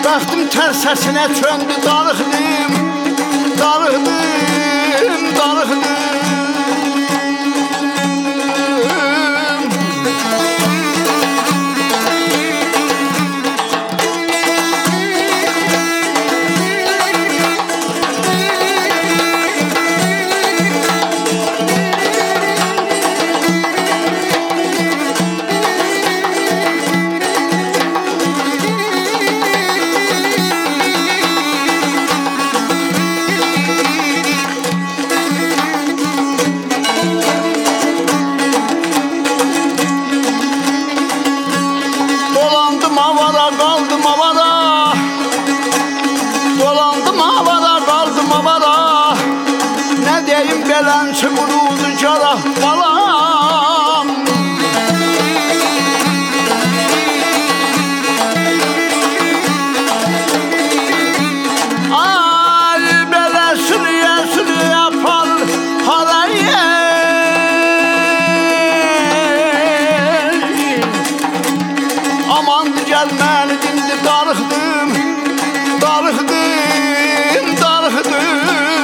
Baktım ter sesine çöndü darıxdım, darıxdım, darıxdım. Dolandım avara, kaldım avara. Dolandım avara, kaldım avara. Ne diyeyim belençi kurudu cara balam. Ay bele sürüye yapar harayı. Aman gelmeli dindi darıxdım, darıxdım, darıxdım.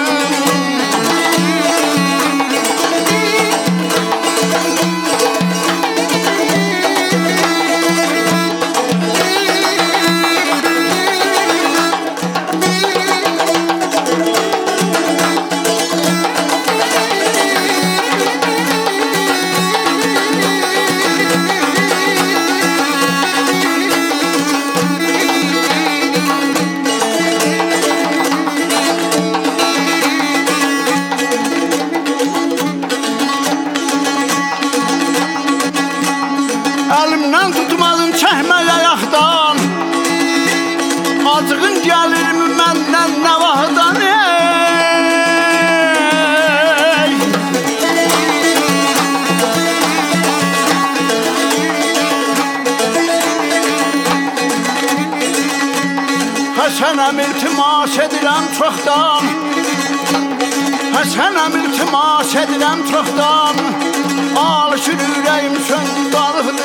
Əlimdən tutmadın çəkməyə yaxdan. Acığın gəlirmi məndən nə vaxtdan ey. Həsənəm iltimas edirəm çoxdan. Həsənəm iltimas edirəm çoxdan. Alışır ürəyim söndü darıxdım.